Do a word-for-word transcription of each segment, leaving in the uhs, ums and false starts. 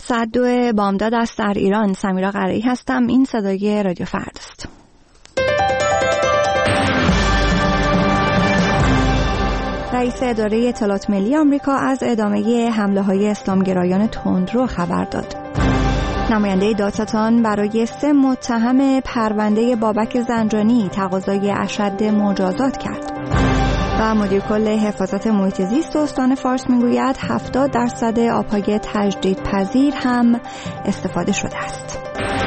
ساعت دو بامداد است در ایران. سمیرا قرایی هستم. این صدای رادیو فردا است. رئیس اداره اطلاعات ملی آمریکا از ادامه حمله‌های اسلامگرایان تندرو خبر داد. نماینده دادستان برای سه متهم پرونده بابک زنجانی تقاضای اشد مجازات کرد. و مدیر کل حفاظت محیط زیست استان فارس میگوید هفتاد درصد آبهای تجدیدپذیر هم استفاده شده است.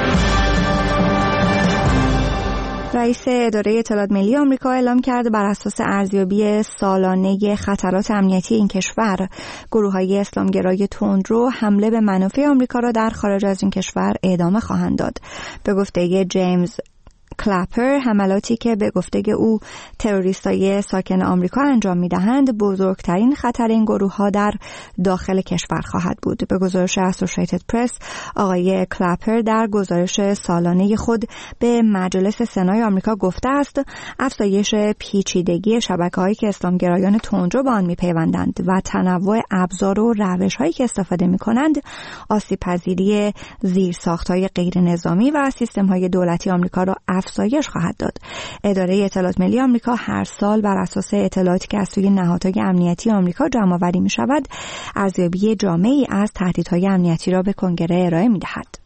رئیس اداره اطلاعات ملی آمریکا اعلام کرد بر اساس ارزیابی سالانه خطرات امنیتی این کشور، گروه‌های اسلامگرای تندرو حمله به منافع آمریکا را در خارج از این کشور ادامه خواهند داد. به گفته جیمز کلپر، حملاتی که به گفته او تروریستای ساکن آمریکا انجام می‌دهند بزرگترین خطر این گروه‌ها در داخل کشور خواهد بود. به گزارش اسوسییتد پرس، آقای کلپر در گزارش سالانه خود به مجلس سنای آمریکا گفته است افزایش پیچیدگی شبکه‌هایی که اسلامگرایان تندرو به آن می‌پیوندند و تنوع ابزار و روش‌هایی که استفاده می‌کنند، آسیب‌پذیری زیرساخت‌های غیرنظامی و سیستم‌های دولتی آمریکا را افزایش خواهد داد. اداره اطلاعات ملی آمریکا هر سال بر اساس اطلاعاتی که از سوی نهادهای امنیتی آمریکا جمع‌آوری می‌شود، ارزیابی جامعی از تهدیدهای امنیتی را به کنگره ارائه می‌دهد.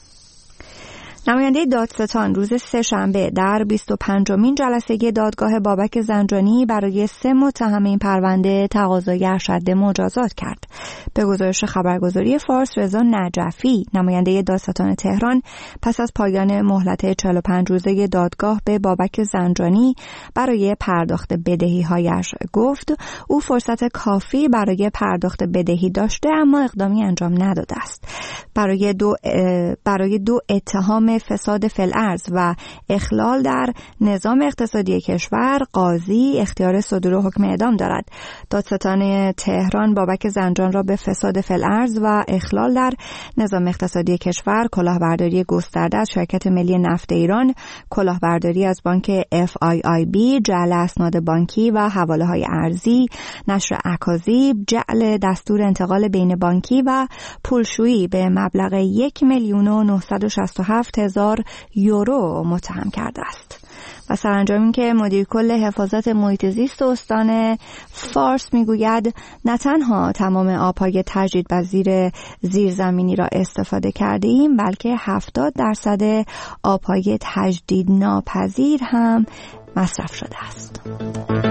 نماینده دادستان روز سه‌شنبه در بیست و پنجمین جلسه دادگاه بابک زنجانی برای سه متهم این پرونده تقاضای اشد مجازات کرد. به گزارش خبرگزاری فارس، رضا نجفی، نماینده دادستان تهران، پس از پایان مهلت چهل و پنج روزه دادگاه به بابک زنجانی برای پرداخت بدهی‌هایش گفت او فرصت کافی برای پرداخت بدهی داشته اما اقدامی انجام نداده است. برای دو برای دو اتهام فساد فی الارض و اخلال در نظام اقتصادی کشور، قاضی اختیار صدور حکم اعدام دارد. دادستان تهران بابک زنجان را به فساد فی الارض و اخلال در نظام اقتصادی کشور، کلاهبرداری گسترده از شرکت ملی نفت ایران، کلاهبرداری از بانک اف آی آی بی، جعل اسناد بانکی و حواله‌های ارزی، نشر اکاذیب، جعل دستور انتقال بین بانکی و پولشویی به مبلغ یک میلیون و نهصد و شصت و هفت هزار یورو متهم کرده است. و سرانجام این که مدیر کل حفاظت محیط زیست استان فارس میگوید نه تنها تمام آبهای تجدیدپذیر زیرزمینی را استفاده کرده ایم، بلکه هفتاد درصد آبهای تجدید ناپذیر هم مصرف شده است.